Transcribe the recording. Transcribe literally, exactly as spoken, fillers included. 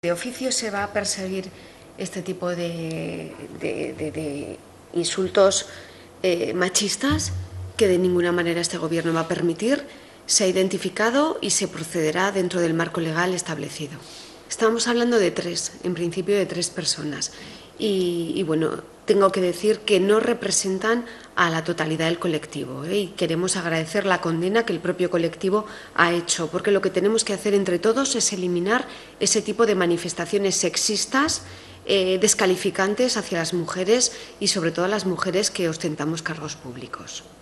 ¿De oficio se va a perseguir este tipo de, de, de, de insultos eh, machistas que de ninguna manera este Gobierno va a permitir? Se ha identificado y se procederá dentro del marco legal establecido. Estamos hablando de tres, en principio de tres personas. Y, y bueno, tengo que decir que no representan a la totalidad del colectivo, ¿eh? Y queremos agradecer la condena que el propio colectivo ha hecho, porque lo que tenemos que hacer entre todos es eliminar ese tipo de manifestaciones sexistas, eh, descalificantes hacia las mujeres y sobre todo a las mujeres que ostentamos cargos públicos.